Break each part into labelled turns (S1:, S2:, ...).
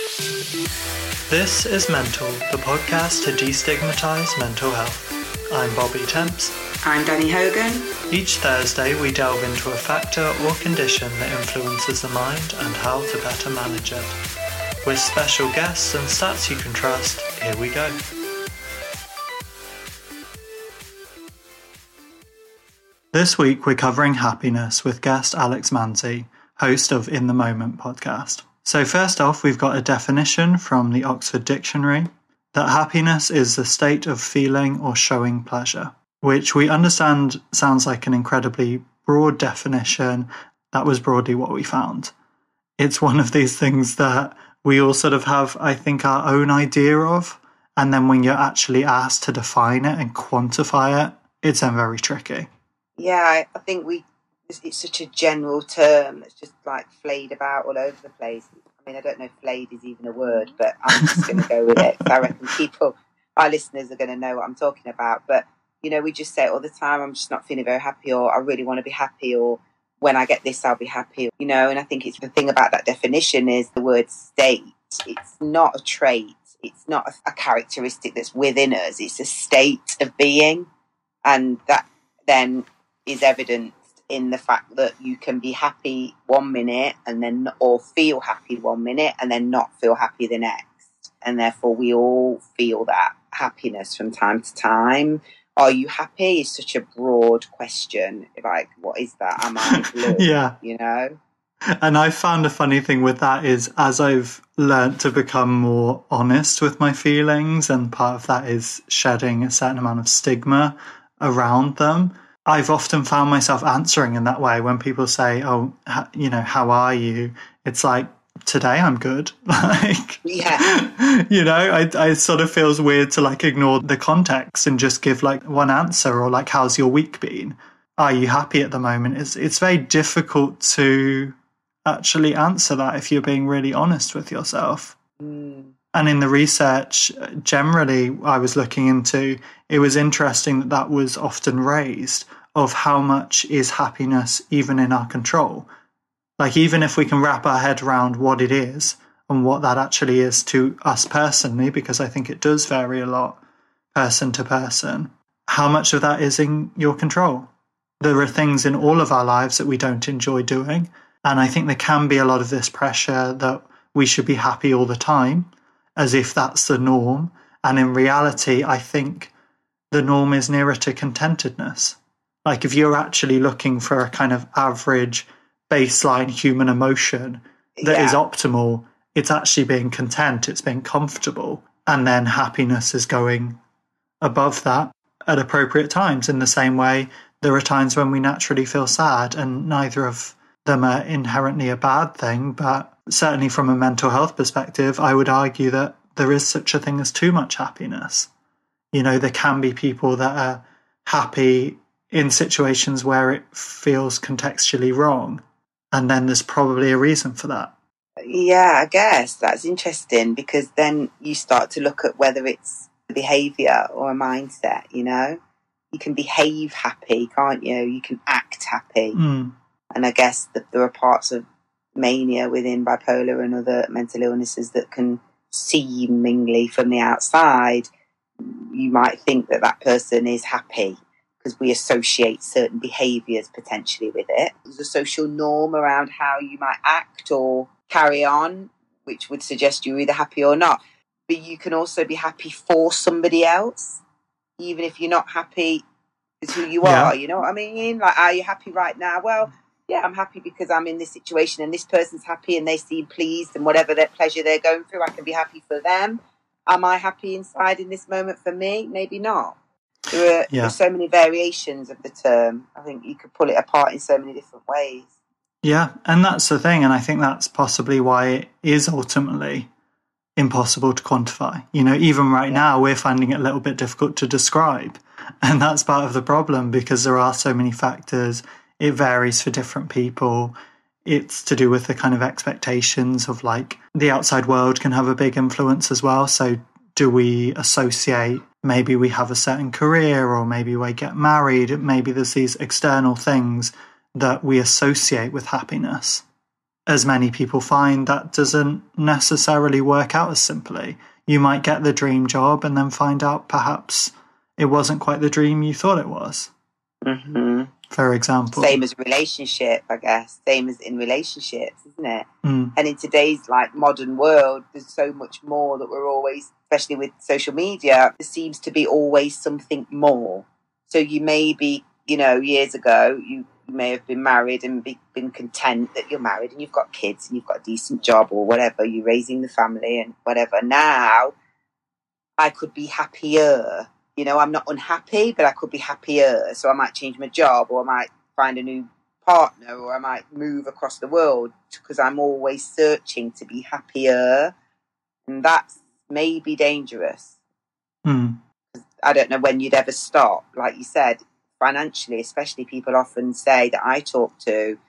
S1: This is Mental, the podcast to destigmatise mental health. I'm Bobby Temps.
S2: I'm Danny Hogan.
S1: Each Thursday we delve into a factor or condition that influences the mind and how to better manage it. With special guests and stats you can trust, here we go. This week we're covering happiness with guest Alex Manzi, host of In the Moment podcast. So first off, we've got a definition from the Oxford Dictionary that happiness is the state of feeling or showing pleasure, which we understand sounds like an incredibly broad definition. That was broadly what we found. It's one of these things that we all sort of have, I think, our own idea of, and then when you're actually asked to define it and quantify it, it's then very tricky.
S2: Yeah, I think it's such a general term that's just like flayed about all over the place. I mean, I don't know if flayed is even a word, but I'm just going to go with it. I reckon our listeners are going to know what I'm talking about. But, you know, we just say it all the time, I'm just not feeling very happy, or I really want to be happy, or when I get this, I'll be happy, you know. And I think it's the thing about that definition is the word state. It's not a trait. It's not a characteristic that's within us. It's a state of being. And that then is evidenced in the fact that you can be happy 1 minute and then, or feel happy 1 minute and then not feel happy the next. And therefore we all feel that happiness from time to time. Are you happy is such a broad question. Like, what is that? Am I blue?
S1: Yeah.
S2: You know?
S1: And I found a funny thing with that is as I've learnt to become more honest with my feelings, and part of that is shedding a certain amount of stigma around them, I've often found myself answering in that way when people say, oh, you know, how are you? It's like, today I'm good. Like,
S2: yeah.
S1: You know, I sort of feels weird to like ignore the context and just give like one answer, or like, how's your week been? Are you happy at the moment? It's very difficult to actually answer that if you're being really honest with yourself. And in the research, generally, I was looking into, it was interesting that was often raised of how much is happiness even in our control. Like, even if we can wrap our head around what it is and what that actually is to us personally, because I think it does vary a lot person to person, how much of that is in your control? There are things in all of our lives that we don't enjoy doing. And I think there can be a lot of this pressure that we should be happy all the time, as if that's the norm. And in reality, I think the norm is nearer to contentedness. Like, if you're actually looking for a kind of average baseline human emotion that is optimal, it's actually being content, it's being comfortable. And then happiness is going above that at appropriate times. In the same way, there are times when we naturally feel sad, and neither of them are inherently a bad thing. But certainly from a mental health perspective, I would argue that there is such a thing as too much happiness. You know, there can be people that are happy in situations where it feels contextually wrong. And then there's probably a reason for that.
S2: Yeah, I guess that's interesting, because then you start to look at whether it's a behaviour or a mindset, you know? You can behave happy, can't you? You can act happy. And I guess that there are parts of mania within bipolar and other mental illnesses that can seemingly from the outside, you might think that that person is happy because we associate certain behaviours potentially with it. There's a social norm around how you might act or carry on, which would suggest you're either happy or not. But you can also be happy for somebody else, even if you're not happy with who you are. You know what I mean? Like, are you happy right now? Well, yeah, I'm happy because I'm in this situation and this person's happy and they seem pleased, and whatever their pleasure they're going through, I can be happy for them. Am I happy inside in this moment for me? Maybe not. There are so many variations of the term. I think you could pull it apart in so many different ways.
S1: Yeah, and that's the thing. And I think that's possibly why it is ultimately impossible to quantify. You know, even right now, we're finding it a little bit difficult to describe. And that's part of the problem, because there are so many factors. It varies for different people. It's to do with the kind of expectations of, like, the outside world can have a big influence as well. So do we associate, maybe we have a certain career, or maybe we get married, maybe there's these external things that we associate with happiness. as many people find, that doesn't necessarily work out as simply. You might get the dream job and then find out perhaps it wasn't quite the dream you thought it was.
S2: Mm-hmm.
S1: For example.
S2: Same as a relationship, I guess. Same as in relationships, isn't it?
S1: Mm.
S2: And in today's like modern world, there's so much more that we're always, especially with social media, there seems to be always something more. So you may be, years ago, you may have been married and been content that you're married and you've got kids and you've got a decent job or whatever, you're raising the family and whatever. Now, I could be happier. I'm not unhappy, but I could be happier. So I might change my job, or I might find a new partner, or I might move across the world, because I'm always searching to be happier. And that's maybe dangerous.
S1: Mm.
S2: I don't know when you'd ever stop. Like you said, financially, especially, people often say that I talk to,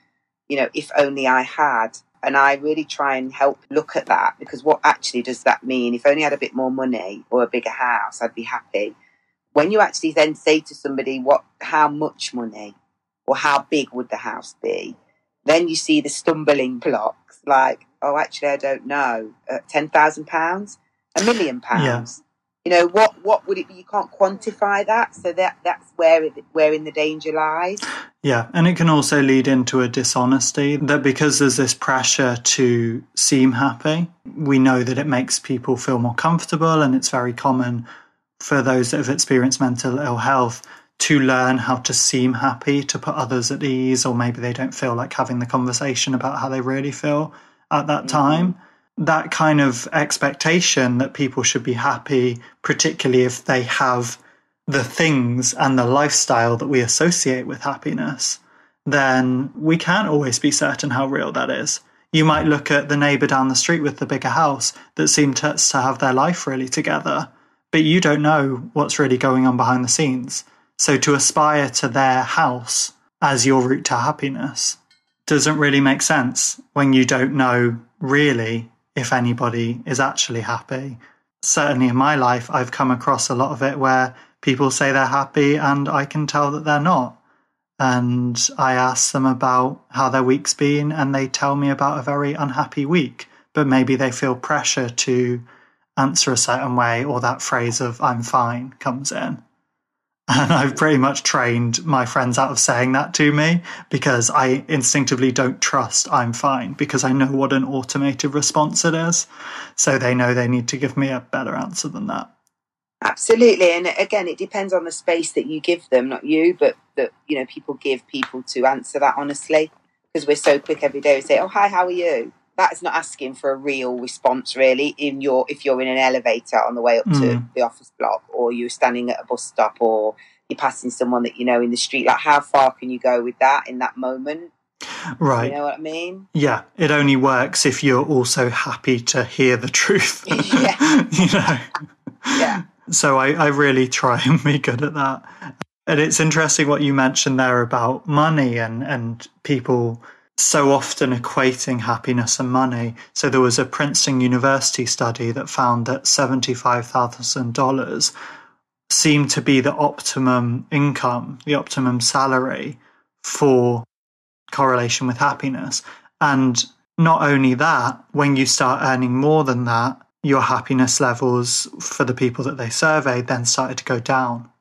S2: if only I had. And I really try and help look at that, because what actually does that mean? If only I had a bit more money or a bigger house, I'd be happy. When you actually then say to somebody, how much money or how big would the house be? Then you see the stumbling blocks, like, oh, actually, I don't know, £10,000, £1 million.
S1: Yeah.
S2: What would it be? You can't quantify that. So that's wherein the danger lies.
S1: Yeah, and it can also lead into a dishonesty, that because there's this pressure to seem happy, we know that it makes people feel more comfortable, and it's very common for those that have experienced mental ill health to learn how to seem happy, to put others at ease, or maybe they don't feel like having the conversation about how they really feel at that time. That kind of expectation that people should be happy, particularly if they have the things and the lifestyle that we associate with happiness, then we can't always be certain how real that is. You might look at the neighbour down the street with the bigger house that seem to have their life really together, but you don't know what's really going on behind the scenes. So to aspire to their house as your route to happiness doesn't really make sense when you don't know really if anybody is actually happy. Certainly in my life, I've come across a lot of it where people say they're happy and I can tell that they're not. And I ask them about how their week's been and they tell me about a very unhappy week, but maybe they feel pressure to answer a certain way, or that phrase of "I'm fine" comes in. And I've pretty much trained my friends out of saying that to me, because I instinctively don't trust "I'm fine," because I know what an automated response it is. So they know they need to give me a better answer than that.
S2: Absolutely. And again, it depends on the space that you give them, not you, but that, people give people to answer that honestly, because we're so quick every day. We say, "Oh, hi, how are you?" That's not asking for a real response, really. If you're in an elevator on the way up to the office block, or you're standing at a bus stop, or you're passing someone that you know in the street, like, how far can you go with that in that moment?
S1: Right.
S2: You know what I mean?
S1: Yeah. It only works if you're also happy to hear the truth.
S2: Yeah. Yeah.
S1: So I really try and be good at that. And it's interesting what you mentioned there about money and people so often equating happiness and money. So there was a Princeton University study that found that $75,000 seemed to be the optimum income, the optimum salary for correlation with happiness. And not only that, when you start earning more than that, your happiness levels for the people that they surveyed then started to go down.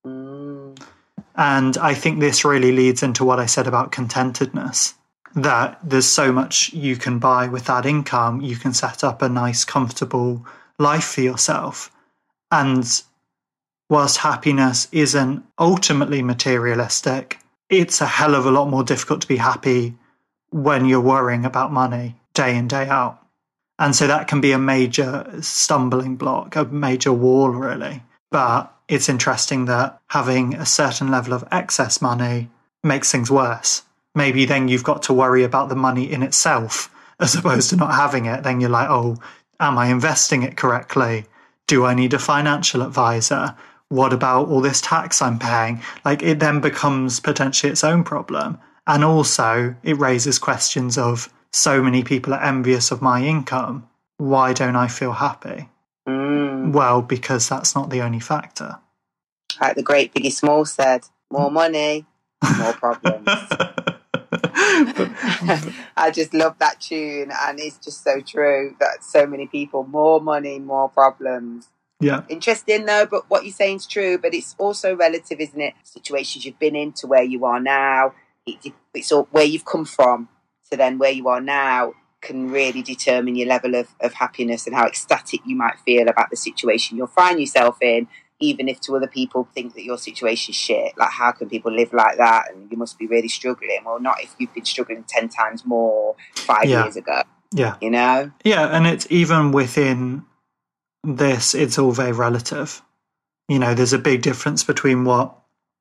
S1: And I think this really leads into what I said about contentedness, that there's so much you can buy with that income. You can set up a nice, comfortable life for yourself. And whilst happiness isn't ultimately materialistic, it's a hell of a lot more difficult to be happy when you're worrying about money day in, day out. And so that can be a major stumbling block, a major wall, really. But it's interesting that having a certain level of excess money makes things worse. Maybe then you've got to worry about the money in itself as opposed to not having it. Then you're like, oh, am I investing it correctly? Do I need a financial advisor? What about all this tax I'm paying? Like, it then becomes potentially its own problem. And also it raises questions of, so many people are envious of my income. Why don't I feel happy? Well, because that's not the only factor.
S2: Like the great Biggie Small said, more money, more problems. I just love that tune, and it's just so true that so many people, more money, more problems.
S1: Yeah.
S2: Interesting though, but what you're saying is true, but it's also relative, isn't it? Situations you've been in to where you are now, it's all where you've come from to then where you are now can really determine your level of happiness and how ecstatic you might feel about the situation you'll find yourself in, even if to other people think that your situation's shit. Like, how can people live like that? And you must be really struggling. Well, not if you've been struggling 10 times more 5 years ago.
S1: Yeah.
S2: You know?
S1: Yeah, and it's even within this, it's all very relative. You know, there's a big difference between what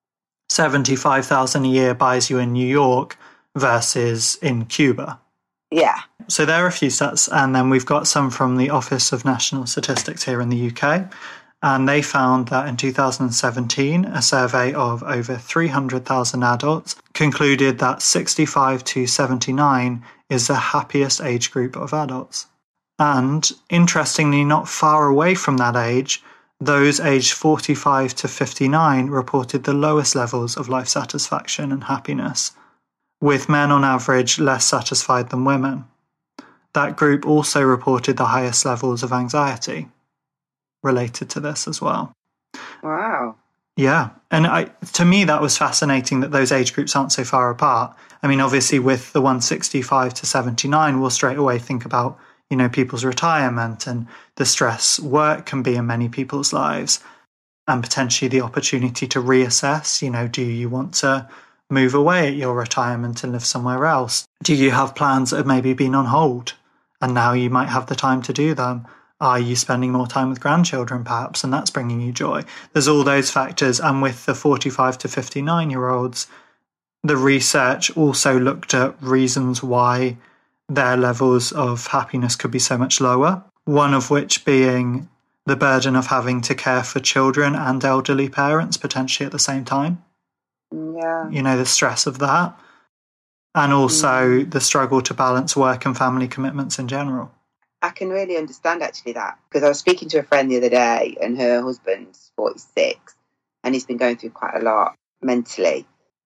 S1: 75,000 a year buys you in New York versus in Cuba.
S2: Yeah.
S1: So there are a few stats, and then we've got some from the Office of National Statistics here in the UK. And they found that in 2017, a survey of over 300,000 adults concluded that 65 to 79 is the happiest age group of adults. And interestingly, not far away from that age, those aged 45 to 59 reported the lowest levels of life satisfaction and happiness, with men on average less satisfied than women. That group also reported the highest levels of anxiety related to this as well.
S2: Wow.
S1: Yeah. And to me, that was fascinating that those age groups aren't so far apart. I mean, obviously with the 165 to 79, we'll straight away think about, you know, people's retirement and the stress work can be in many people's lives, and potentially the opportunity to reassess, you know, do you want to move away at your retirement and live somewhere else? Do you have plans that have maybe been on hold and now you might have the time to do them? Are you spending more time with grandchildren perhaps, and that's bringing you joy? There's all those factors. And with the 45 to 59-year-olds, the research also looked at reasons why their levels of happiness could be so much lower, one of which being the burden of having to care for children and elderly parents potentially at the same time.
S2: Yeah.
S1: You know, the stress of that. And also the struggle to balance work and family commitments in general.
S2: I can really understand actually that, because I was speaking to a friend the other day and her husband's 46 and he's been going through quite a lot mentally.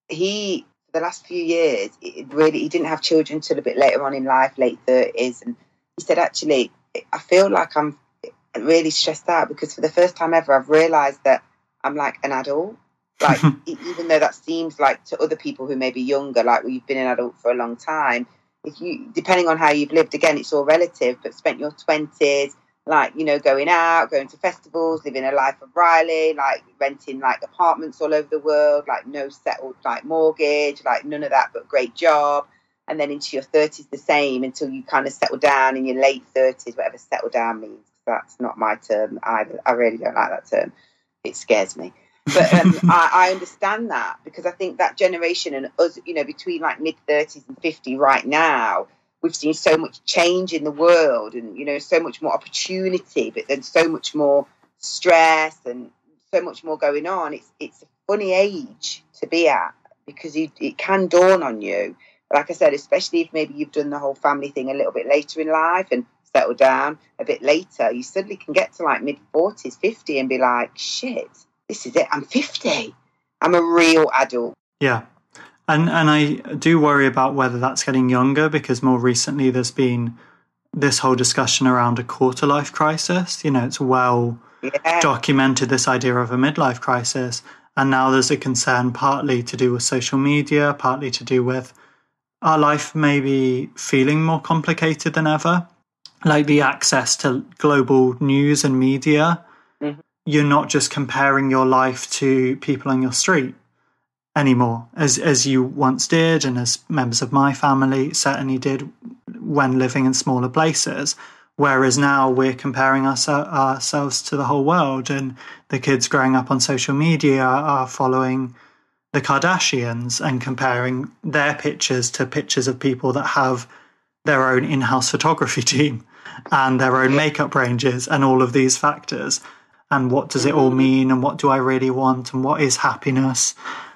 S2: He, for the last few years, he didn't have children till a bit later on in life, late 30s. And he said, actually, I feel like I'm really stressed out because for the first time ever, I've realised that I'm like an adult. Like, even though that seems like to other people who may be younger, like, well, you've been an adult for a long time. If you, depending on how you've lived, again, it's all relative, but spent your 20s, like, you know, going out, going to festivals, living a life of Riley, like renting like apartments all over the world, like no settled like mortgage, like none of that, but great job. And then into your 30s the same until you kind of settle down in your late 30s, whatever settle down means. That's not my term either. I really don't like that term. It scares me. But I understand that, because I think that generation and us, you know, between like mid-30s and 50 right now, we've seen so much change in the world and, you know, so much more opportunity, but then so much more stress and so much more going on. It's a funny age to be at, because it can dawn on you. Like I said, especially if maybe you've done the whole family thing a little bit later in life and settled down a bit later, you suddenly can get to like mid-40s, 50 and be like, shit. This is it. I'm 50. I'm a real adult.
S1: Yeah. And I do worry about whether that's getting younger, because more recently there's been this whole discussion around a quarter life crisis. You know, it's well documented, this idea of a midlife crisis. And now there's a concern partly to do with social media, partly to do with our life maybe feeling more complicated than ever. Like the access to global news and media. You're not just comparing your life to people on your street anymore, as you once did, and as members of my family certainly did when living in smaller places. Whereas now we're comparing ourselves to the whole world, and the kids growing up on social media are following the Kardashians and comparing their pictures to pictures of people that have their own in-house photography team and their own makeup ranges and all of these factors. And what does it all mean? And what do I really want? And what is happiness?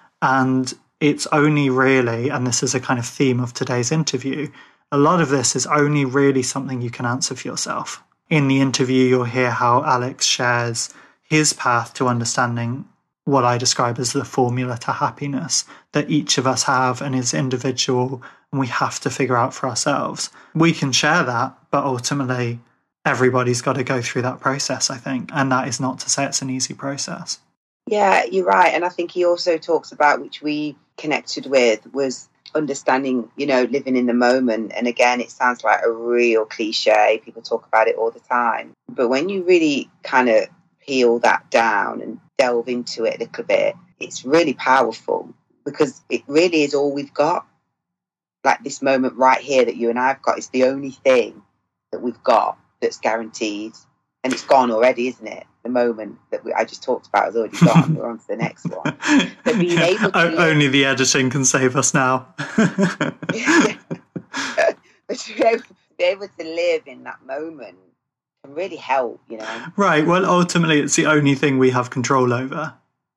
S1: And it's only really, and this is a kind of theme of today's interview, a lot of this is only really something you can answer for yourself. In the interview, you'll hear how Alex shares his path to understanding what I describe as the formula to happiness that each of us have and is individual and we have to figure out for ourselves. We can share that, but ultimately everybody's got to go through that process, I think. And that is not to say it's an easy process.
S2: Yeah, you're right. And I think he also talks about, which we connected with, was understanding, living in the moment. And again, it sounds like a real cliche. People talk about it all the time. But when you really kind of peel that down and delve into it a little bit, it's really powerful, because it really is all we've got. Like this moment right here that you and I have got is the only thing that we've got that's guaranteed. And it's gone already, isn't it? The moment that I just talked about is already gone. We're on to the next one. So being able to
S1: only the editing can save us now.
S2: But to be able to live in that moment can really help,
S1: Right. Well, ultimately, it's the only thing we have control over.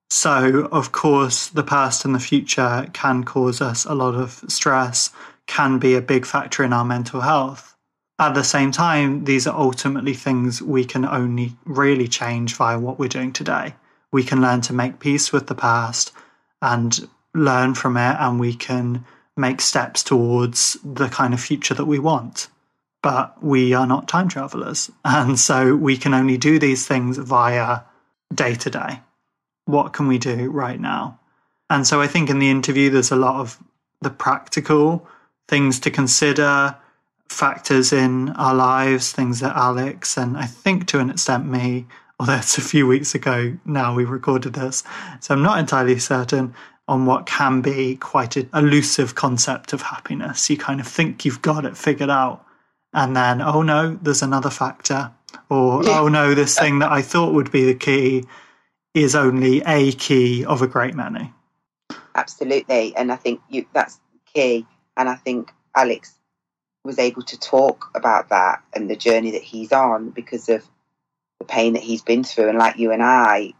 S1: So, of course, the past and the future can cause us a lot of stress, can be a big factor in our mental health. At the same time, these are ultimately things we can only really change via what we're doing today. We can learn to make peace with the past and learn from it, and we can make steps towards the kind of future that we want. But we are not time travelers. And so we can only do these things via day to day. What can we do right now? And so I think in the interview, there's a lot of the practical things to consider, factors in our lives, things that Alex, and I think to an extent me, although it's a few weeks ago now we recorded this, so I'm not entirely certain on what can be quite an elusive concept of happiness. You kind of think you've got it figured out, and then, oh no, there's another factor. Or, oh no, this thing that I thought would be the key is only a key of a great many.
S2: Absolutely. And I think that's key. And I think Alex was able to talk about that and the journey that he's on because of the pain that he's been through. And like you and I,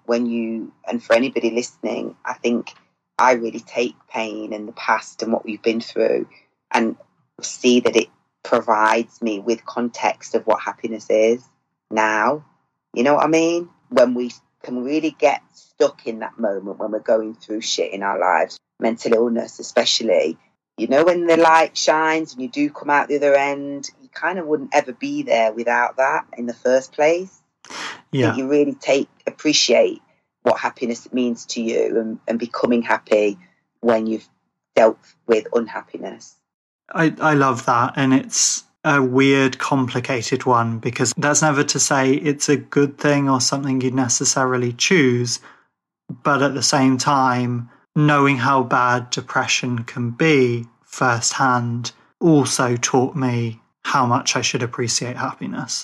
S2: and for anybody listening, I think I really take pain in the past and what we've been through and see that it provides me with context of what happiness is now. You know what I mean? When we can really get stuck in that moment when we're going through shit in our lives, mental illness especially, when the light shines and you do come out the other end, you kind of wouldn't ever be there without that in the first place.
S1: Yeah.
S2: I think you really appreciate what happiness means to you and becoming happy when you've dealt with unhappiness.
S1: I love that. And it's a weird, complicated one because that's never to say it's a good thing or something you'd necessarily choose. But at the same time, knowing how bad depression can be firsthand also taught me how much I should appreciate happiness.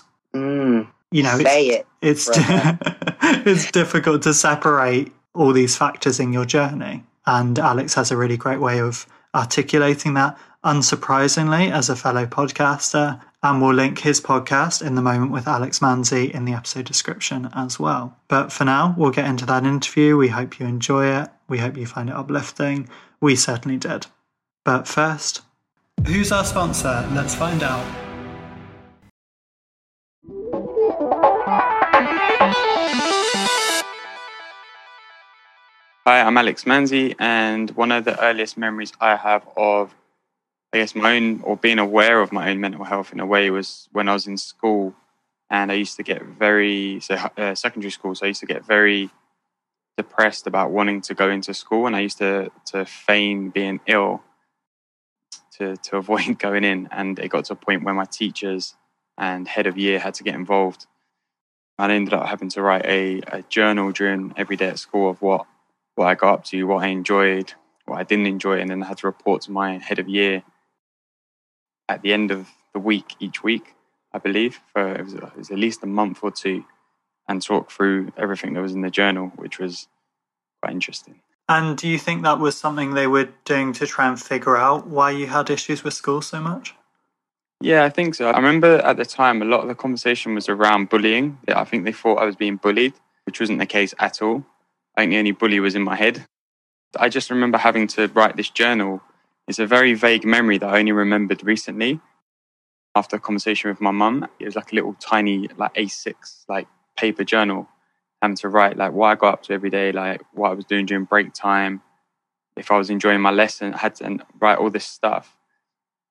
S1: It's it's difficult to separate all these factors in your journey. And Alex has a really great way of articulating that, unsurprisingly, as a fellow podcaster. And we'll link his podcast, In the Moment with Alex Manzi, in the episode description as well. But for now, we'll get into that interview. We hope you enjoy it. We hope you find it uplifting. We certainly did. But first, who's our sponsor? Let's find out.
S3: Hi, I'm Alex Manzi, and one of the earliest memories I have of, my own, or being aware of my own mental health in a way, was when I was in school, and I used to get secondary school, so I used to get very depressed about wanting to go into school, and I used to feign being ill to avoid going in, and it got to a point where my teachers and head of year had to get involved. I ended up having to write a journal during every day at school of what I got up to, what I enjoyed, what I didn't enjoy, and then I had to report to my head of year at the end of the week, each week, I believe, for it was at least a month or two, and talk through everything that was in the journal, which was quite interesting.
S1: And do you think that was something they were doing to try and figure out why you had issues with school so much?
S3: Yeah, I think so. I remember at the time, a lot of the conversation was around bullying. I think they thought I was being bullied, which wasn't the case at all. I think the only bully was in my head. I just remember having to write this journal. It's a very vague memory that I only remembered recently after a conversation with my mum. It was like a little tiny A6 paper journal, having to write what I got up to every day, what I was doing during break time, if I was enjoying my lesson. I had to write all this stuff.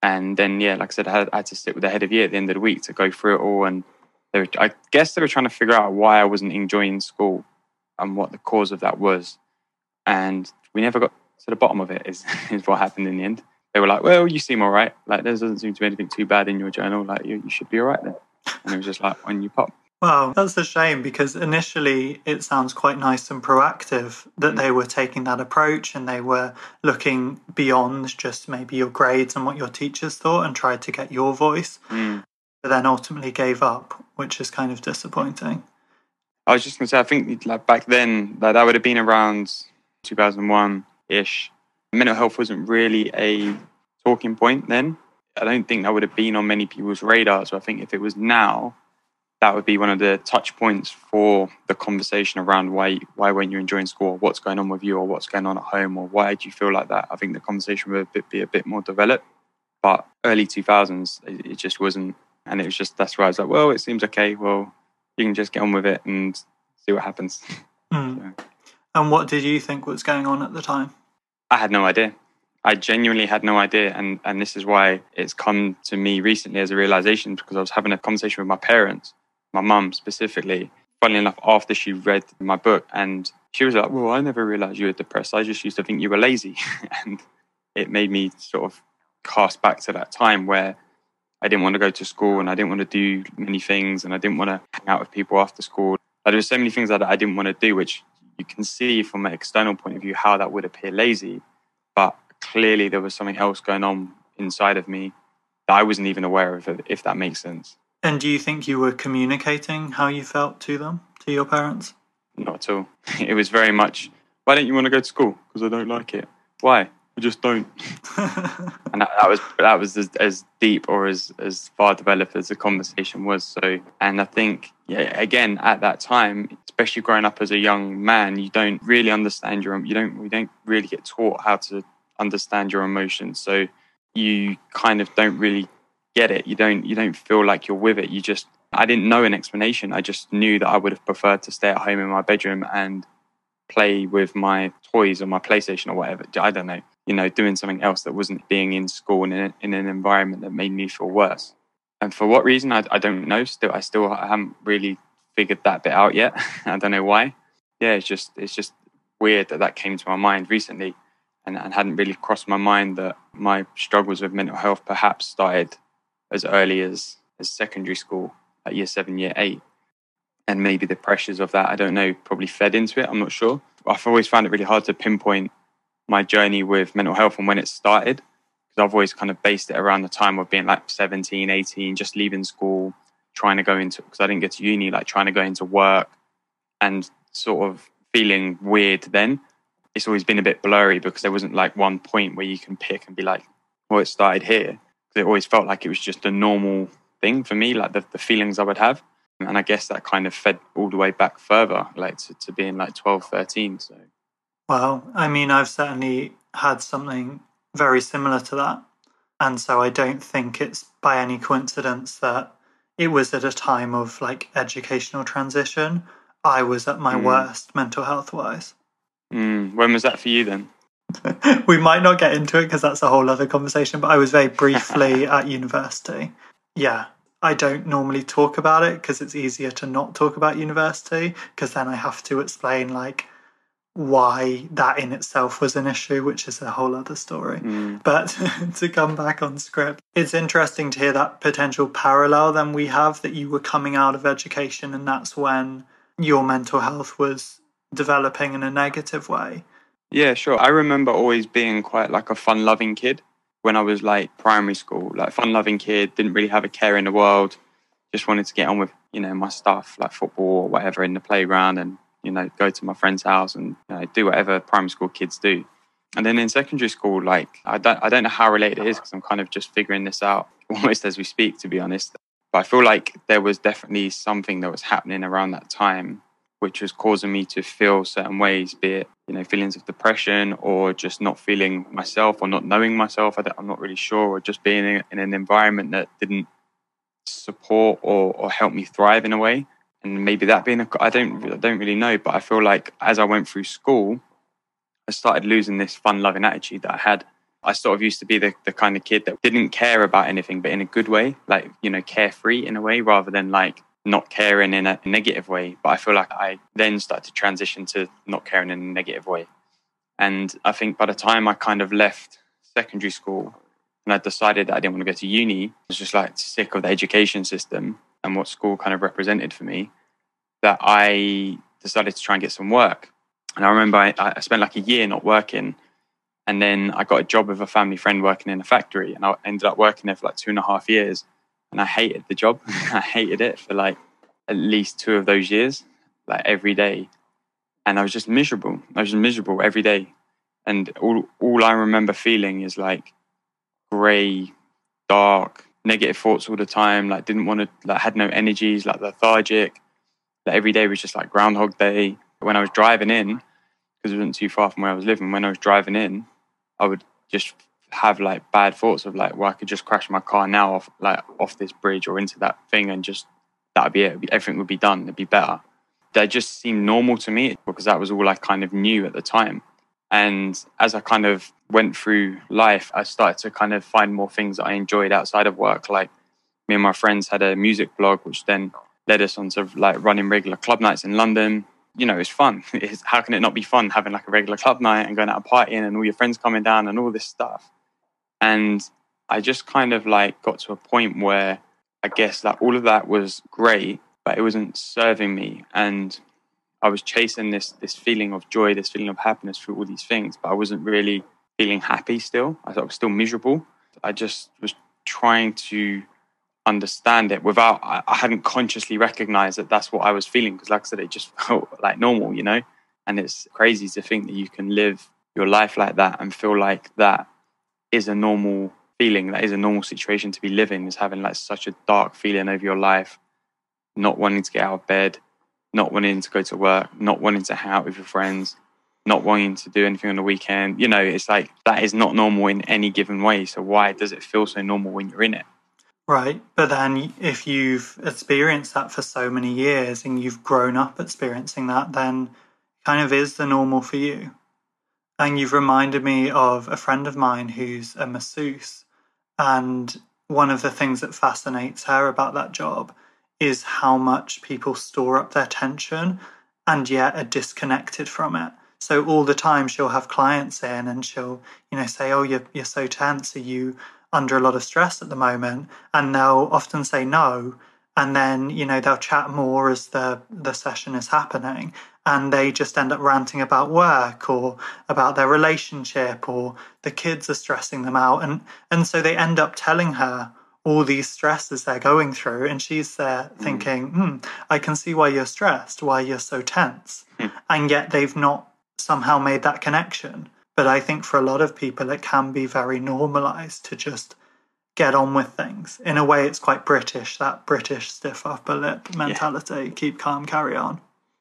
S3: And then, yeah, like I said, I had to sit with the head of year at the end of the week to go through it all. And I guess they were trying to figure out why I wasn't enjoying school and what the cause of that was. And we never got to the bottom of it, is what happened in the end. They were like, well, you seem all right. Like, there doesn't seem to be anything too bad in your journal. Like, you should be all right then. And it was just like, when you pop.
S1: Wow, that's a shame, because initially it sounds quite nice and proactive that they were taking that approach and they were looking beyond just maybe your grades and what your teachers thought and tried to get your voice, but then ultimately gave up, which is kind of disappointing.
S3: I was just going to say, I think like back then, that would have been around 2001-ish. Mental health wasn't really a talking point then. I don't think that would have been on many people's radars. So I think if it was now, that would be one of the touch points for the conversation around why weren't you enjoying school, or what's going on with you, or what's going on at home, or why do you feel like that. I think the conversation would be a bit more developed. But early 2000s, it just wasn't. And it was just, that's why I was like, well, it seems okay. Well, you can just get on with it and see what happens. So.
S1: And what did you think was going on at the time?
S3: I had no idea. I genuinely had no idea. And this is why it's come to me recently as a realization, because I was having a conversation with my parents, my mum specifically, funnily enough, after she read my book. And she was like, well, I never realized you were depressed. I just used to think you were lazy. And it made me sort of cast back to that time where I didn't want to go to school and I didn't want to do many things and I didn't want to hang out with people after school. There were so many things that I didn't want to do, which you can see from an external point of view how that would appear lazy. But clearly there was something else going on inside of me that I wasn't even aware of, if that makes sense. And
S1: do you think you were communicating how you felt to them, to your parents?
S3: Not at all. It was very much, why don't you want to go to school? Because I don't like it. Why? I just don't. And that was as deep or as far developed as the conversation was. So, and I think, yeah, again, at that time, especially growing up as a young man, you don't really understand we don't really get taught how to understand your emotions. So you kind of don't really get it. You don't feel like you're with it. I didn't know an explanation. I just knew that I would have preferred to stay at home in my bedroom and play with my toys or my PlayStation or whatever. I don't know, doing something else that wasn't being in school in an environment that made me feel worse. And for what reason, I don't know. I still haven't really figured that bit out yet. I don't know why. Yeah, it's just weird that came to my mind recently and hadn't really crossed my mind that my struggles with mental health perhaps started as early as secondary school, at year 7, year 8. And maybe the pressures of that, I don't know, probably fed into it. I'm not sure. I've always found it really hard to pinpoint my journey with mental health and when it started, because I've always kind of based it around the time of being like 17, 18, just leaving school, trying to go into, because I didn't get to uni, like trying to go into work and sort of feeling weird then. It's always been a bit blurry because there wasn't like one point where you can pick and be like, well, it started here. It always felt like it was just a normal thing for me, like the feelings I would have. And I guess that kind of fed all the way back further, like to being like 12, 13. So.
S1: Well, I mean, I've certainly had something very similar to that. And so I don't think it's by any coincidence that it was at a time of like educational transition. I was at my worst mental health wise.
S3: When was that for you then?
S1: We might not get into it because that's a whole other conversation, but I was very briefly at university. Yeah. I don't normally talk about it because it's easier to not talk about university, because then I have to explain like why that in itself was an issue, which is a whole other story. But to come back on script, it's interesting to hear that potential parallel then we have, that you were coming out of education and that's when your mental health was developing in a negative way.
S3: Yeah, sure. I remember always being quite like a fun-loving kid. When I was like primary school, like fun-loving kid, didn't really have a care in the world, just wanted to get on with, my stuff, like football or whatever in the playground and, go to my friend's house and do whatever primary school kids do. And then in secondary school, like, I don't know how related it is because I'm kind of just figuring this out almost as we speak, to be honest. But I feel like there was definitely something that was happening around that time which was causing me to feel certain ways, be it, feelings of depression or just not feeling myself or not knowing myself. I'm not really sure, or just being in an environment that didn't support or help me thrive in a way. And maybe that being I don't really know, but I feel like as I went through school, I started losing this fun-loving attitude that I had. I sort of used to be the kind of kid that didn't care about anything, but in a good way, like, carefree in a way, rather than like not caring in a negative way. But I feel like I then started to transition to not caring in a negative way. And I think by the time I kind of left secondary school and I decided that I didn't want to go to uni, I was just like sick of the education system and what school kind of represented for me, that I decided to try and get some work. And I remember I spent like a year not working. And then I got a job with a family friend working in a factory. And I ended up working there for like 2.5 years. And I hated the job. I hated it for like at least 2 of those years, like every day. And I was just miserable. I was just miserable every day. And all I remember feeling is like grey, dark, negative thoughts all the time. Like didn't want to, like had no energies, like lethargic. Like every day was just like Groundhog Day. When I was driving in, because it wasn't too far from where I was living, when I was driving in, I would just have like bad thoughts of like, well, I could just crash my car now off this bridge or into that thing, and just that'd be it. Everything would be done. It'd be better. That just seemed normal to me because that was all I kind of knew at the time. And as I kind of went through life, I started to kind of find more things that I enjoyed outside of work. Like me and my friends had a music blog, which then led us on to like running regular club nights in London. It's fun. How can it not be fun having like a regular club night and going out partying and all your friends coming down and all this stuff? And I just kind of like got to a point where I guess that all of that was great, but it wasn't serving me. And I was chasing this feeling of joy, this feeling of happiness through all these things, but I wasn't really feeling happy still. I was still miserable. I just was trying to understand it without, I hadn't consciously recognized that that's what I was feeling, because like I said, it just felt like normal, and it's crazy to think that you can live your life like that and feel like that is a normal feeling, that is a normal situation to be living, is having like such a dark feeling over your life, not wanting to get out of bed, not wanting to go to work, not wanting to hang out with your friends, not wanting to do anything on the weekend. It's like that is not normal in any given way. So why does it feel so normal when you're in it?
S1: Right. But then if you've experienced that for so many years and you've grown up experiencing that, then kind of is the normal for you. And you've reminded me of a friend of mine who's a masseuse. And one of the things that fascinates her about that job is how much people store up their tension and yet are disconnected from it. So all the time she'll have clients in and she'll, say, oh, you're so tense. Are you under a lot of stress at the moment? And they'll often say no. And then, they'll chat more as the session is happening. And they just end up ranting about work or about their relationship, or the kids are stressing them out. And so they end up telling her all these stresses they're going through. And she's there thinking, I can see why you're stressed, why you're so tense. And yet they've not somehow made that connection. But I think for a lot of people, it can be very normalized to just get on with things. In a way, it's quite British, that British stiff upper lip mentality, keep calm, carry on.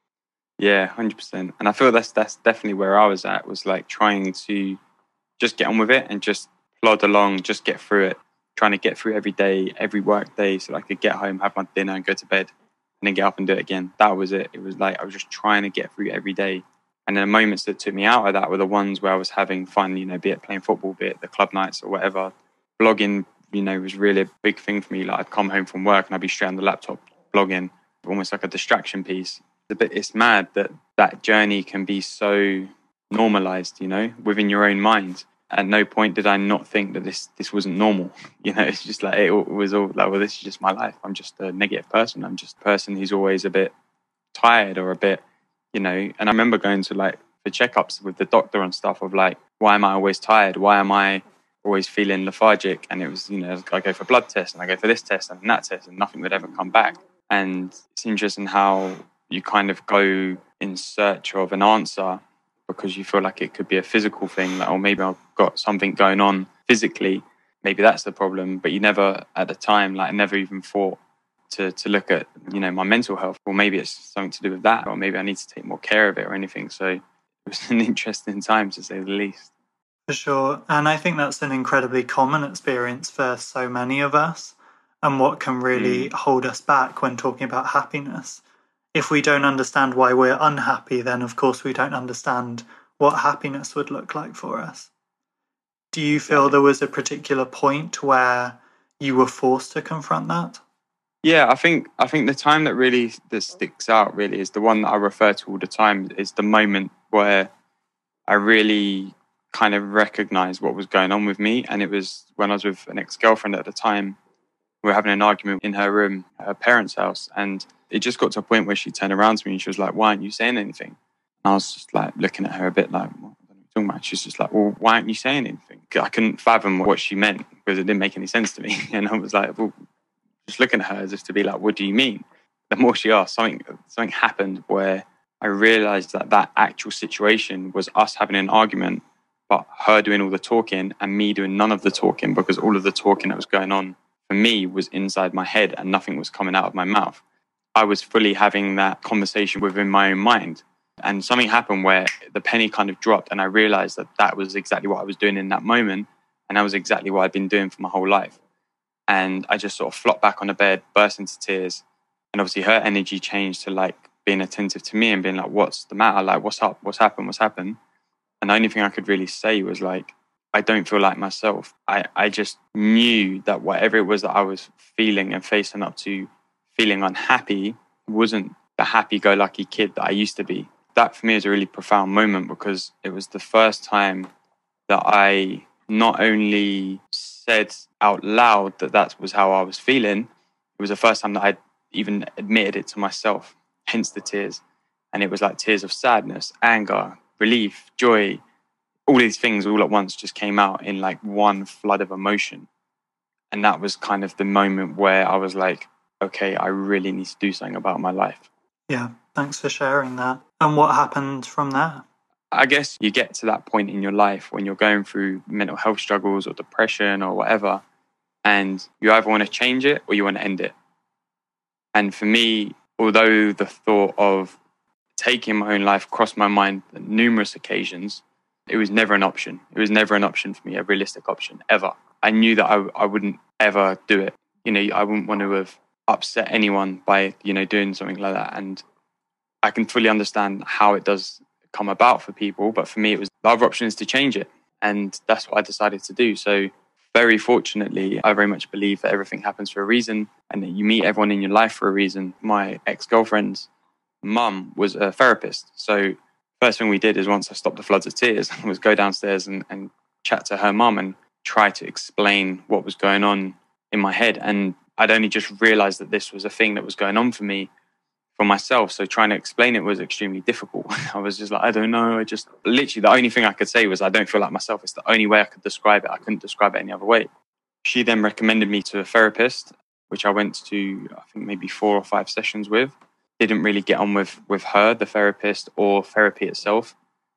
S3: Yeah, 100%. And I feel that's definitely where I was at, was like trying to just get on with it and just plod along, just get through it, trying to get through every day, every work day, so that I could get home, have my dinner and go to bed and then get up and do it again. That was it. It was like I was just trying to get through every day. And the moments that took me out of that were the ones where I was having fun, be it playing football, be it the club nights or whatever. Blogging, was really a big thing for me. Like I'd come home from work and I'd be straight on the laptop blogging, almost like a distraction piece. It's mad that journey can be so normalized, within your own mind. At no point did I not think that this wasn't normal. It's just like, it was all like, well, this is just my life. I'm just a negative person. I'm just a person who's always a bit tired or a bit, And I remember going to like the checkups with the doctor and stuff of like, why am I always tired? Why am I always feeling lethargic? And it was, I go for blood tests and I go for this test and that test and nothing would ever come back. And it's interesting how you kind of go in search of an answer because you feel like it could be a physical thing, like, or maybe I've got something going on physically. Maybe that's the problem. But you never, at the time, like, never even thought to look at, my mental health, or maybe it's something to do with that, or maybe I need to take more care of it or anything. So it was an interesting time, to say the least.
S1: For sure. And I think that's an incredibly common experience for so many of us, and what can really hold us back when talking about happiness. If we don't understand why we're unhappy, then of course we don't understand what happiness would look like for us. Do you feel there was a particular point where you were forced to confront that?
S3: Yeah, I think the time that sticks out really is the one that I refer to all the time, is the moment where I really kind of recognized what was going on with me. And it was when I was with an ex-girlfriend at the time. We were having an argument in her room at her parents' house, and it just got to a point where she turned around to me and she was like, "Why aren't you saying anything?" And I was just like looking at her a bit like, "What are you talking about?" She's just like, "Well, why aren't you saying anything?" I couldn't fathom what she meant because it didn't make any sense to me. And I was like, "Well," just looking at her just to be like, "What do you mean?" The more she asked, something happened where I realized that actual situation was us having an argument, but her doing all the talking and me doing none of the talking, because all of the talking that was going on for me was inside my head and nothing was coming out of my mouth. I was fully having that conversation within my own mind. And something happened where the penny kind of dropped, and I realized that was exactly what I was doing in that moment. And that was exactly what I'd been doing for my whole life. And I just sort of flopped back on the bed, burst into tears. And obviously her energy changed to like being attentive to me and being like, "What's the matter? Like, what's up? What's happened? What's happened?" And the only thing I could really say was like, "I don't feel like myself." I just knew that whatever it was that I was feeling and facing up to, feeling unhappy, wasn't the happy-go-lucky kid that I used to be. That for me is a really profound moment, because it was the first time that I not only said out loud that was how I was feeling, it was the first time that I'd even admitted it to myself, hence the tears. And it was like tears of sadness, anger, relief, joy. All these things all at once just came out in like one flood of emotion. And that was kind of the moment where I was like, okay, I really need to do something about my life.
S1: Yeah, thanks for sharing that. And what happened from there?
S3: I guess you get to that point in your life when you're going through mental health struggles or depression or whatever, and you either want to change it or you want to end it. And for me, although the thought of taking my own life crossed my mind on numerous occasions, it was never an option. It was never an option for me, a realistic option, ever. I knew that I wouldn't ever do it. I wouldn't want to have upset anyone by, doing something like that. And I can fully understand how it does come about for people. But for me, it was the other option is to change it. And that's what I decided to do. So very fortunately, I very much believe that everything happens for a reason and that you meet everyone in your life for a reason. My ex-girlfriend's mum was a therapist. So first thing we did is, once I stopped the floods of tears, was go downstairs and chat to her mum and try to explain what was going on in my head. And I'd only just realized that this was a thing that was going on for me, for myself. So trying to explain it was extremely difficult. I was just like, I don't know. I just literally, the only thing I could say was, I don't feel like myself. It's the only way I could describe it. I couldn't describe it any other way. She then recommended me to a therapist, which I went to, I think maybe 4 or 5 sessions with. Didn't really get on with her, the therapist, or therapy itself.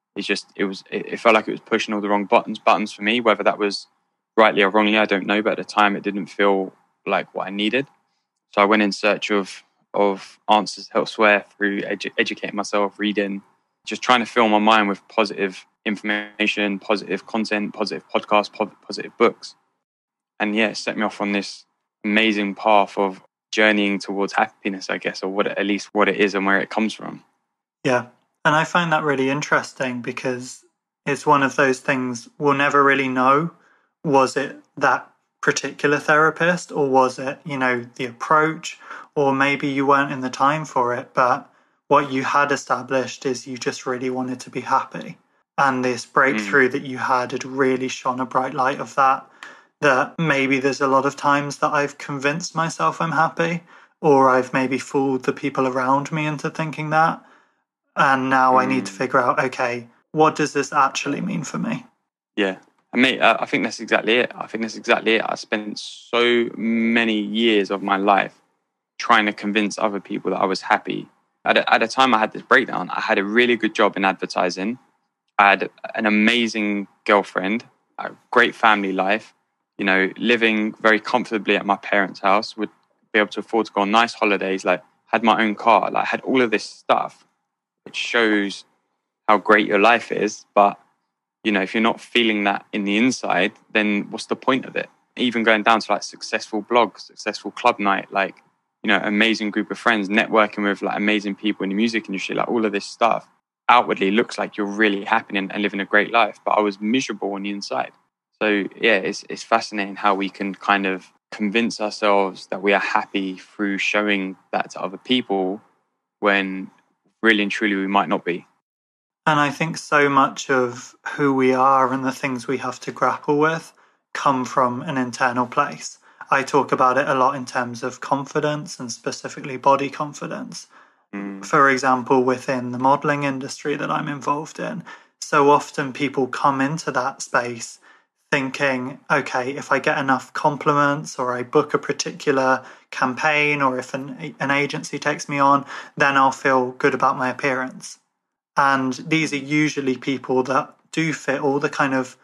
S3: It felt like it was pushing all the wrong buttons for me. Whether that was rightly or wrongly, I don't know. But at the time, it didn't feel like what I needed. So I went in search of answers elsewhere through educating myself, reading, just trying to fill my mind with positive information, positive content, positive podcasts, positive books. And yeah, it set me off on this amazing path of journeying towards happiness, I guess, or at least what it is and where it comes from.
S1: Yeah. And I find that really interesting, because it's one of those things we'll never really know. Was it that particular therapist, or was it, the approach, or maybe you weren't in the time for it, but what you had established is you just really wanted to be happy. And this breakthrough that you had really shone a bright light of that maybe there's a lot of times that I've convinced myself I'm happy, or I've maybe fooled the people around me into thinking that. And now I need to figure out, okay, what does this actually mean for me?
S3: Yeah. I think that's exactly it. I spent so many years of my life trying to convince other people that I was happy. At a time I had this breakdown, I had a really good job in advertising. I had an amazing girlfriend, a great family life, living very comfortably at my parents' house, would be able to afford to go on nice holidays, had my own car, had all of this stuff, which shows how great your life is. But if you're not feeling that in the inside, then what's the point of it? Even going down to successful blog, successful club night, amazing group of friends, networking with amazing people in the music industry, all of this stuff outwardly looks like you're really happy and living a great life. But I was miserable on the inside. So yeah, it's fascinating how we can kind of convince ourselves that we are happy through showing that to other people when really and truly we might not be.
S1: And I think so much of who we are and the things we have to grapple with come from an internal place. I talk about it a lot in terms of confidence and specifically body confidence. For example, within the modeling industry that I'm involved in, so often people come into that space thinking, okay, if I get enough compliments or I book a particular campaign or if an agency takes me on, then I'll feel good about my appearance. And these are usually people that do fit all the kind of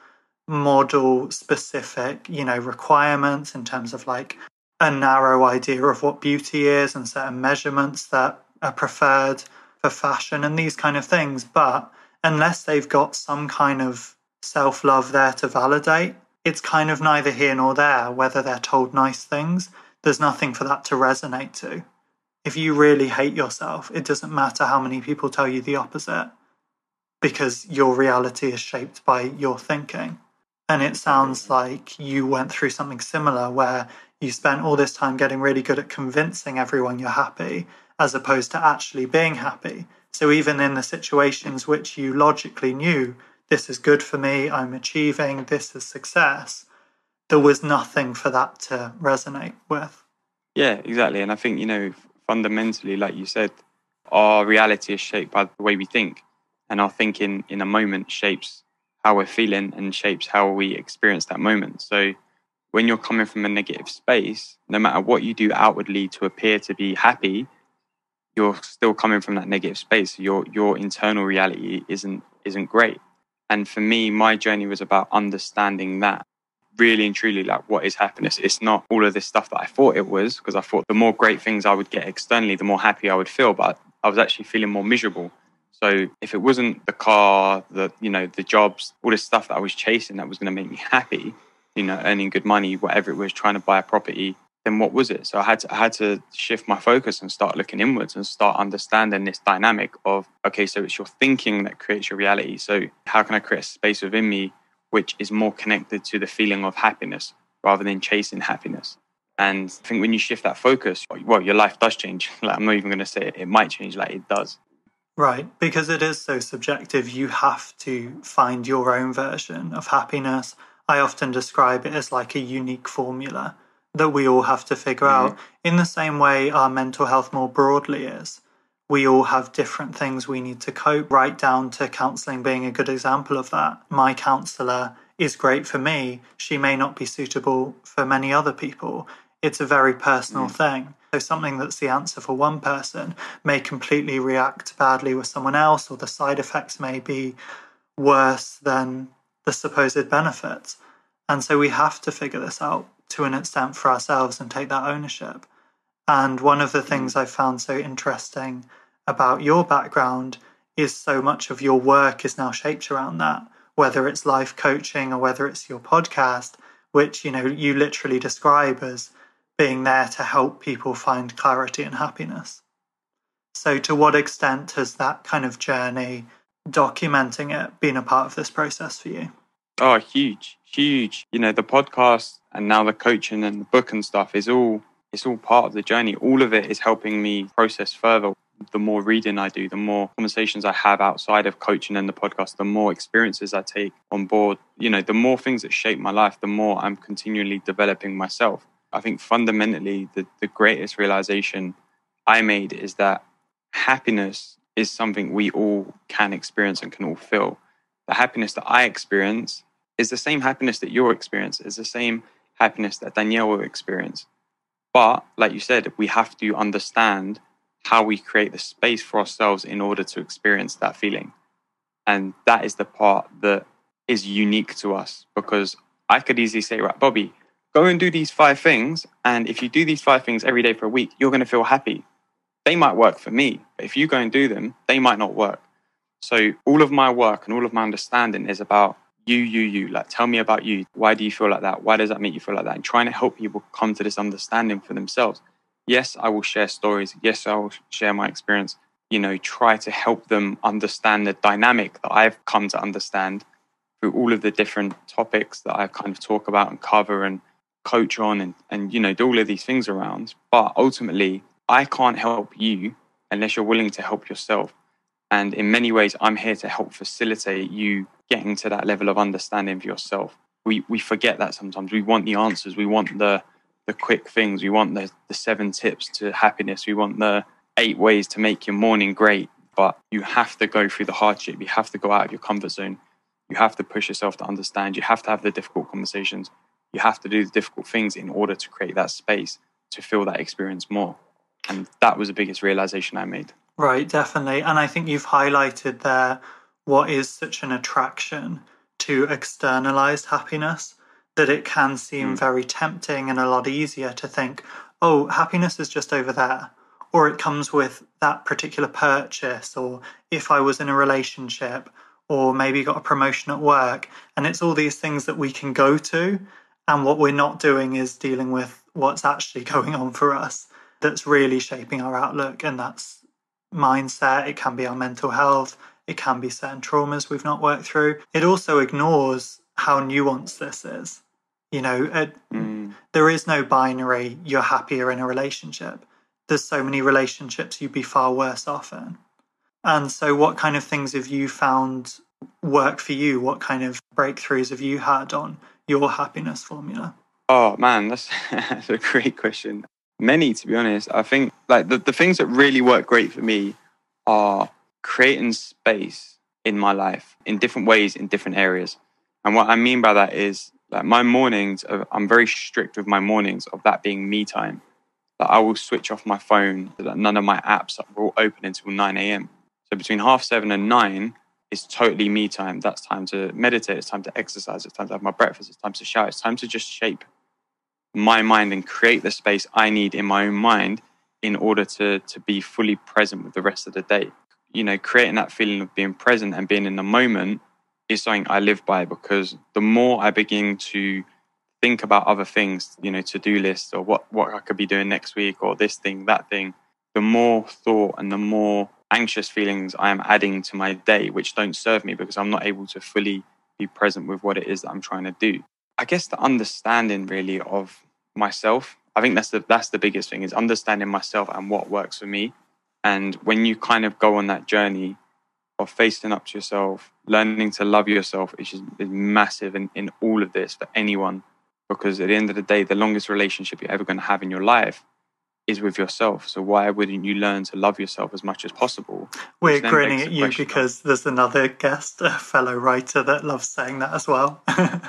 S1: model specific, requirements in terms of like a narrow idea of what beauty is and certain measurements that are preferred for fashion and these kind of things. But unless they've got some kind of self-love there to validate, it's kind of neither here nor there. Whether they're told nice things, there's nothing for that to resonate to. If you really hate yourself, it doesn't matter how many people tell you the opposite, because your reality is shaped by your thinking. And it sounds like you went through something similar where you spent all this time getting really good at convincing everyone you're happy as opposed to actually being happy. So even in the situations which you logically knew, this is good for me, I'm achieving, this is success, there was nothing for that to resonate with.
S3: Yeah, exactly. And I think, fundamentally, like you said, our reality is shaped by the way we think. And our thinking in a moment shapes how we're feeling and shapes how we experience that moment. So when you're coming from a negative space, no matter what you do outwardly to appear to be happy, you're still coming from that negative space. Your internal reality isn't great. And for me, my journey was about understanding that really and truly, like, what is happiness? It's not all of this stuff that I thought it was, because I thought the more great things I would get externally, the more happy I would feel. But I was actually feeling more miserable. So if it wasn't the car, the jobs, all this stuff that I was chasing that was going to make me happy, earning good money, whatever it was, trying to buy a property, then what was it? So I had to shift my focus and start looking inwards and start understanding this dynamic of, okay, so it's your thinking that creates your reality. So how can I create a space within me which is more connected to the feeling of happiness rather than chasing happiness? And I think when you shift that focus, well, your life does change. Like, I'm not even going to say it might change, like it does.
S1: Right, because it is so subjective. You have to find your own version of happiness. I often describe it as like a unique formula that we all have to figure out, in the same way our mental health more broadly is. We all have different things we need to cope, right down to counselling being a good example of that. My counsellor is great for me. She may not be suitable for many other people. It's a very personal thing. So something that's the answer for one person may completely react badly with someone else, or the side effects may be worse than the supposed benefits. And so we have to figure this out to an extent for ourselves and take that ownership. And one of the things I found so interesting about your background is so much of your work is now shaped around that, whether it's life coaching or whether it's your podcast, which, you literally describe as being there to help people find clarity and happiness. So to what extent has that kind of journey, documenting it, been a part of this process for you?
S3: Oh, huge. The podcast and now the coaching and the book and stuff it's all part of the journey. All of it is helping me process further. The more reading I do, the more conversations I have outside of coaching and the podcast, the more experiences I take on board, the more things that shape my life, the more I'm continually developing myself. I think fundamentally the greatest realization I made is that happiness is something we all can experience and can all feel. The happiness that I experience is the same happiness that you'll experience, is the same happiness that Danielle will experience. But like you said, we have to understand how we create the space for ourselves in order to experience that feeling. And that is the part that is unique to us, because I could easily say, right, Bobby, go and do these 5 things. And if you do these 5 things every day for a week, you're going to feel happy. They might work for me, but if you go and do them, they might not work. So all of my work and all of my understanding is about you. Like, tell me about you. Why do you feel like that? Why does that make you feel like that? And trying to help people come to this understanding for themselves. Yes, I will share stories. Yes, I will share my experience. Try to help them understand the dynamic that I've come to understand through all of the different topics that I kind of talk about and cover and coach on and you know, do all of these things around. But ultimately, I can't help you unless you're willing to help yourself. And in many ways, I'm here to help facilitate you getting to that level of understanding for yourself. We forget that sometimes. We want the answers. We want the quick things. We want the 7 tips to happiness. We want the 8 ways to make your morning great. But you have to go through the hardship. You have to go out of your comfort zone. You have to push yourself to understand. You have to have the difficult conversations. You have to do the difficult things in order to create that space to feel that experience more. And that was the biggest realization I made.
S1: Right, definitely. And I think you've highlighted there what is such an attraction to externalized happiness, that it can seem very tempting and a lot easier to think, oh, happiness is just over there, or it comes with that particular purchase, or if I was in a relationship, or maybe got a promotion at work. And it's all these things that we can go to, and what we're not doing is dealing with what's actually going on for us that's really shaping our outlook, and that's mindset. It can be our mental health. It can be certain traumas we've not worked through. It also ignores how nuanced this is. You know, there is no binary, you're happier in a relationship. There's so many relationships you'd be far worse off in. And so what kind of things have you found work for you? What kind of breakthroughs have you had on your happiness formula?
S3: Oh, man, that's a great question. Many, to be honest. I think like the things that really work great for me are creating space in my life in different ways, in different areas. And what I mean by that is like my mornings, I'm very strict with my mornings of that being me time. Like I will switch off my phone so that none of my apps are all open until 9 a.m. So between 7:30 and 9 is totally me time. That's time to meditate. It's time to exercise. It's time to have my breakfast. It's time to shower. It's time to just shape my mind and create the space I need in my own mind in order to be fully present with the rest of the day. You know, creating that feeling of being present and being in the moment is something I live by, because the more I begin to think about other things, you know, to-do lists or what I could be doing next week or this thing, that thing, the more thought and the more anxious feelings I am adding to my day, which don't serve me because I'm not able to fully be present with what it is that I'm trying to do. I guess the understanding really of myself, I think that's the biggest thing, is understanding myself and what works for me. And when you kind of go on that journey of facing up to yourself, learning to love yourself, is massive in all of this for anyone. Because at the end of the day, the longest relationship you're ever going to have in your life is with yourself. So why wouldn't you learn to love yourself as much as possible?
S1: We're grinning at you because there's another guest, a fellow writer, that loves saying that as well.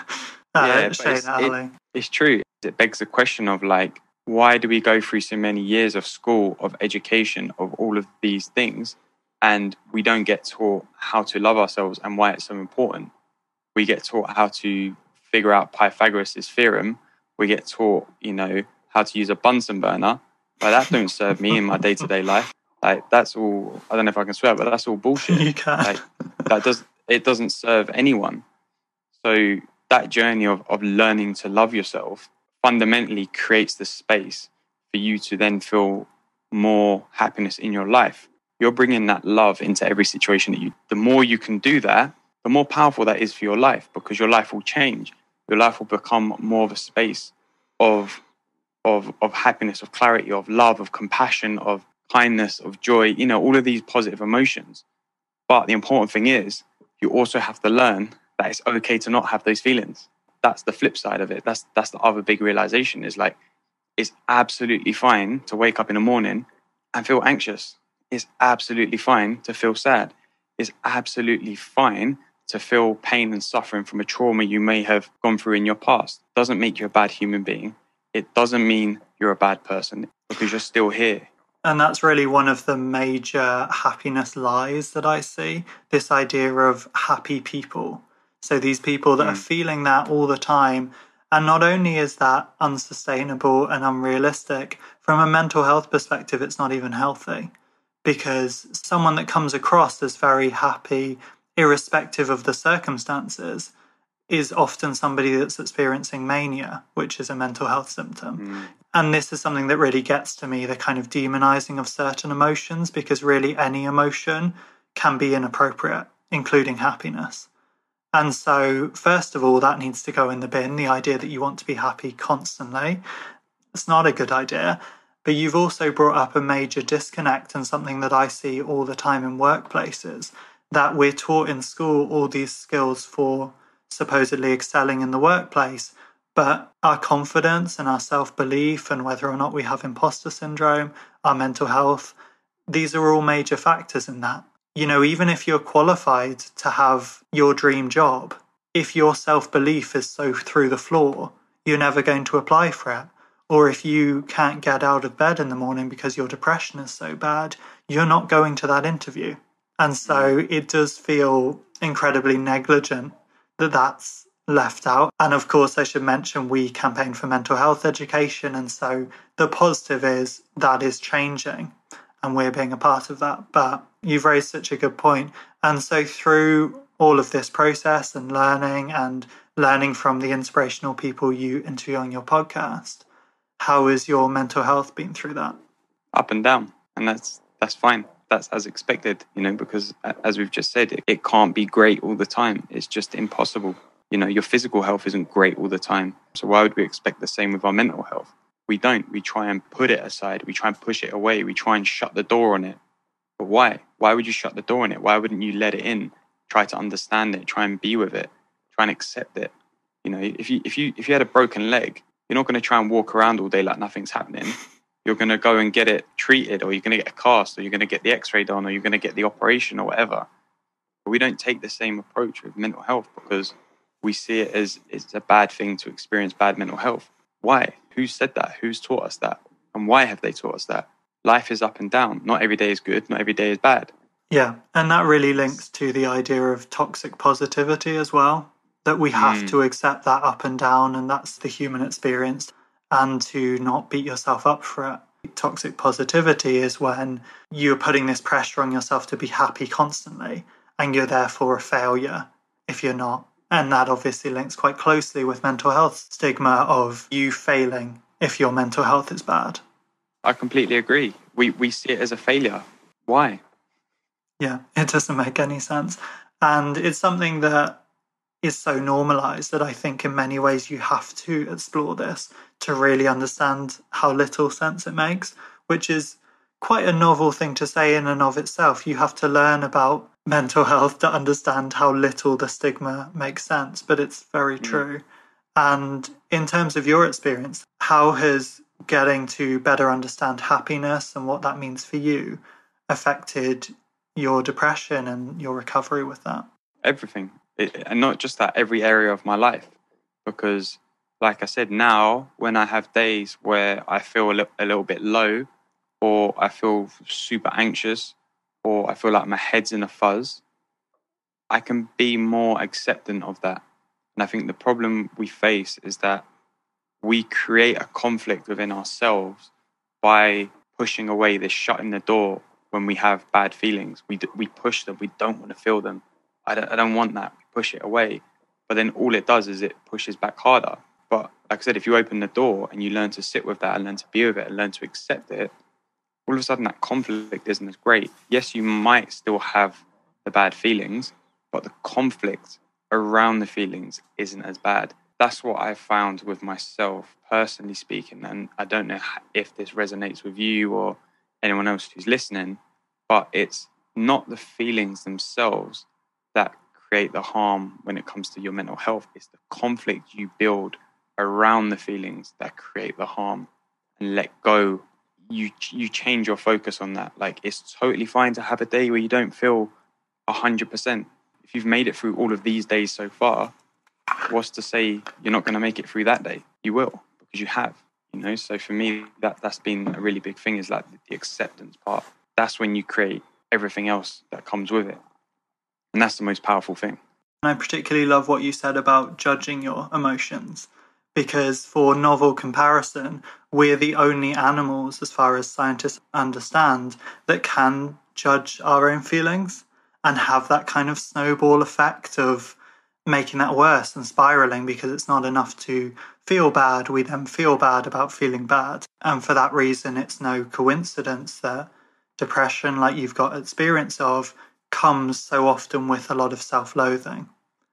S1: Shane
S3: it's true. It begs the question of like, why do we go through so many years of school, of education, of all of these things, and we don't get taught how to love ourselves and why it's so important? We get taught how to figure out Pythagoras' theorem. We get taught, you know, how to use a Bunsen burner, but that don't serve me in my day-to-day life. Like that's all, I don't know if I can swear, but that's all bullshit.
S1: You can.
S3: Like it doesn't serve anyone. So that journey of learning to love yourself fundamentally creates the space for you to then feel more happiness in your life. You're bringing that love into every situation the more you can do that, the more powerful that is for your life, because your life will change. Your life will become more of a space of happiness, of clarity, of love, of compassion, of kindness, of joy, you know, all of these positive emotions. But the important thing is you also have to learn that it's okay to not have those feelings. That's the flip side of it. That's the other big realization, is like, it's absolutely fine to wake up in the morning and feel anxious. It's absolutely fine to feel sad. It's absolutely fine to feel pain and suffering from a trauma you may have gone through in your past. It doesn't make you a bad human being. It doesn't mean you're a bad person, because you're still here.
S1: And that's really one of the major happiness lies that I see, this idea of happy people. So these people that are feeling that all the time. And not only is that unsustainable and unrealistic, from a mental health perspective, it's not even healthy. Because someone that comes across as very happy, irrespective of the circumstances, is often somebody that's experiencing mania, which is a mental health symptom. And this is something that really gets to me, the kind of demonizing of certain emotions, because really any emotion can be inappropriate, including happiness. And so, first of all, that needs to go in the bin, the idea that you want to be happy constantly. It's not a good idea. But you've also brought up a major disconnect, and something that I see all the time in workplaces, that we're taught in school all these skills for supposedly excelling in the workplace, but our confidence and our self-belief and whether or not we have imposter syndrome, our mental health, these are all major factors in that. You know, even if you're qualified to have your dream job, if your self-belief is so through the floor, you're never going to apply for it. Or if you can't get out of bed in the morning because your depression is so bad, you're not going to that interview. And so it does feel incredibly negligent that that's left out. And of course, I should mention we campaign for mental health education. And so the positive is that is changing and we're being a part of that. But you've raised such a good point. And so through all of this process and learning from the inspirational people you interview on your podcast, how has your mental health been through that?
S3: Up and down. And that's fine. That's as expected, you know, because as we've just said, it can't be great all the time. It's just impossible. You know, your physical health isn't great all the time. So why would we expect the same with our mental health? We don't. We try and put it aside. We try and push it away. We try and shut the door on it. But why? Why would you shut the door on it? Why wouldn't you let it in? Try to understand it. Try and be with it. Try and accept it. You know, if you had a broken leg, you're not going to try and walk around all day like nothing's happening. You're going to go and get it treated, or you're going to get a cast, or you're going to get the x-ray done, or you're going to get the operation or whatever. But we don't take the same approach with mental health because we see it as it's a bad thing to experience bad mental health. Why? Who said that? Who's taught us that? And why have they taught us that? Life is up and down. Not every day is good. Not every day is bad.
S1: Yeah, and that really links to the idea of toxic positivity as well, that we have to accept that up and down, and that's the human experience, and to not beat yourself up for it. Toxic positivity is when you're putting this pressure on yourself to be happy constantly, and you're therefore a failure if you're not. And that obviously links quite closely with mental health stigma of you failing if your mental health is bad.
S3: I completely agree. We see it as a failure. Why?
S1: Yeah, it doesn't make any sense. And it's something that is so normalized that I think in many ways you have to explore this to really understand how little sense it makes, which is quite a novel thing to say in and of itself. You have to learn about mental health to understand how little the stigma makes sense, but it's very true. And in terms of your experience, how has getting to better understand happiness and what that means for you affected your depression and your recovery with that?
S3: Everything. And not just that, every area of my life. Because, like I said, now when I have days where I feel a little bit low, or I feel super anxious, or I feel like my head's in a fuzz, I can be more acceptant of that. And I think the problem we face is that we create a conflict within ourselves by pushing away this, shutting the door when we have bad feelings. We push them. We don't want to feel them. I don't want that. We push it away. But then all it does is it pushes back harder. But like I said, if you open the door and you learn to sit with that and learn to be with it and learn to accept it, all of a sudden that conflict isn't as great. Yes, you might still have the bad feelings, but the conflict around the feelings isn't as bad. That's what I found with myself, personally speaking. And I don't know if this resonates with you or anyone else who's listening, but it's not the feelings themselves that create the harm when it comes to your mental health. It's the conflict you build around the feelings that create the harm. And let go. You change your focus on that. Like, it's totally fine to have a day where you don't feel 100%. If you've made it through all of these days so far, what's to say you're not going to make it through that day? You will, because you have. You know, so for me, that's been a really big thing, is like the acceptance part. That's when you create everything else that comes with it. And that's the most powerful thing.
S1: And I particularly love what you said about judging your emotions, because for novel comparison, we're the only animals, as far as scientists understand, that can judge our own feelings and have that kind of snowball effect of making that worse and spiraling, because it's not enough to feel bad. We then feel bad about feeling bad. And for that reason, it's no coincidence that depression, like you've got experience of, comes so often with a lot of self-loathing.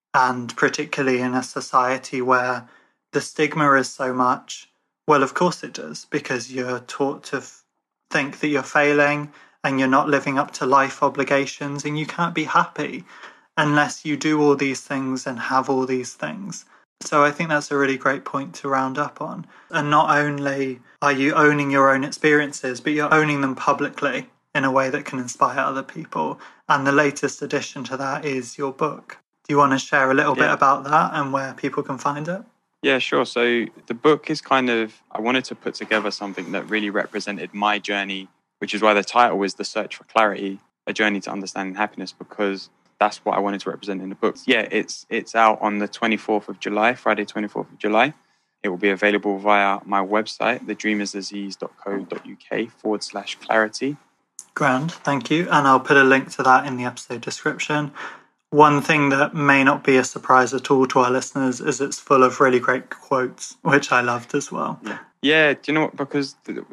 S1: And particularly in a society where the stigma is so much, well, of course it does, because you're taught to think that you're failing and you're not living up to life obligations, and you can't be happy unless you do all these things and have all these things. So I think that's a really great point to round up on. And not only are you owning your own experiences, but you're owning them publicly in a way that can inspire other people. And the latest addition to that is your book. Do you want to share a little bit about that and where people can find it?
S3: Yeah, sure. So the book is I wanted to put together something that really represented my journey, which is why the title is The Search for Clarity, A Journey to Understanding Happiness, because that's what I wanted to represent in the book. Yeah, it's out on the 24th of July, Friday, 24th of July. It will be available via my website, thedreamersdisease.co.uk/clarity.
S1: Grand, thank you. And I'll put a link to that in the episode description. One thing that may not be a surprise at all to our listeners is it's full of really great quotes, which I loved as well.
S3: Yeah, do you know what? Because,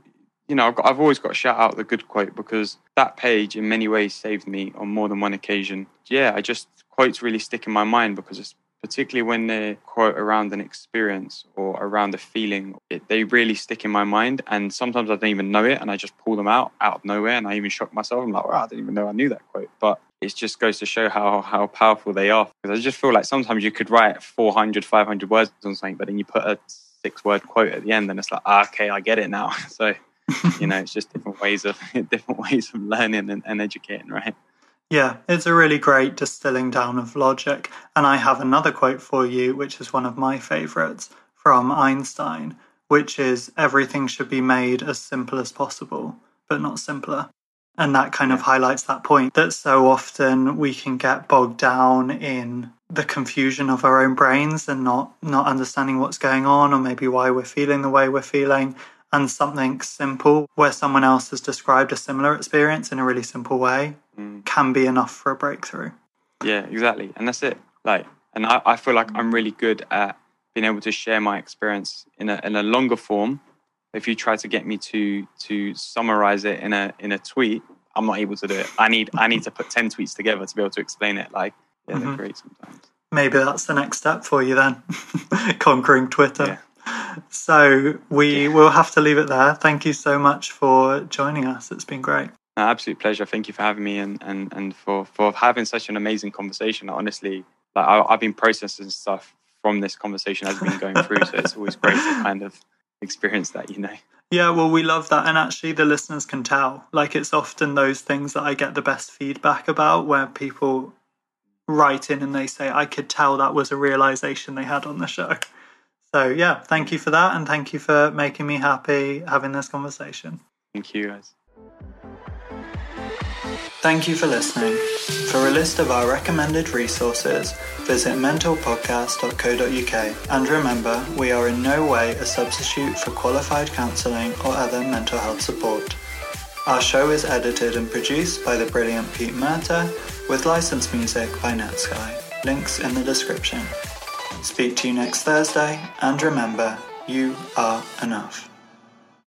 S3: I've always got to shout out the good quote, because that page in many ways saved me on more than one occasion. Yeah, quotes really stick in my mind, because it's particularly when they quote around an experience or around a feeling, they really stick in my mind. And sometimes I don't even know it, and I just pull them out of nowhere, and I even shock myself. I'm like, wow, I didn't even know I knew that quote. But it just goes to show how powerful they are. Because I just feel like sometimes you could write 400, 500 words on something, but then you put a 6-word quote at the end, and it's like, okay, I get it now. So, it's just different ways of learning and educating, right?
S1: Yeah, it's a really great distilling down of logic. And I have another quote for you, which is one of my favorites from Einstein, which is, everything should be made as simple as possible, but not simpler. And that kind of highlights that point, that so often we can get bogged down in the confusion of our own brains and not understanding what's going on, or maybe why we're feeling the way we're feeling. And something simple where someone else has described a similar experience in a really simple way can be enough for a breakthrough.
S3: Yeah, exactly. And that's it. And I feel like I'm really good at being able to share my experience in a longer form. If you try to get me to summarize it in a tweet, I'm not able to do it. I need to put 10 tweets together to be able to explain it. They're great sometimes.
S1: Maybe that's the next step for you then, conquering Twitter.
S3: Yeah.
S1: So we will have to leave it there. Thank you so much for joining us. It's been great.
S3: Absolute pleasure. Thank you for having me and for having such an amazing conversation. Honestly, I've been processing stuff from this conversation as we've been going through. So it's always great to kind of experience that,
S1: Yeah, well, we love that. And actually the listeners can tell. It's often those things that I get the best feedback about, where people write in and they say, I could tell that was a realization they had on the show. So yeah, thank you for that, and thank you for making me happy having this conversation.
S3: Thank you, guys.
S1: Thank you for listening. For a list of our recommended resources, visit mentalpodcast.co.uk. And remember, we are in no way a substitute for qualified counselling or other mental health support. Our show is edited and produced by the brilliant Pete Murta, with licensed music by Netsky. Links in the description. Speak to you next Thursday, and remember, you are enough.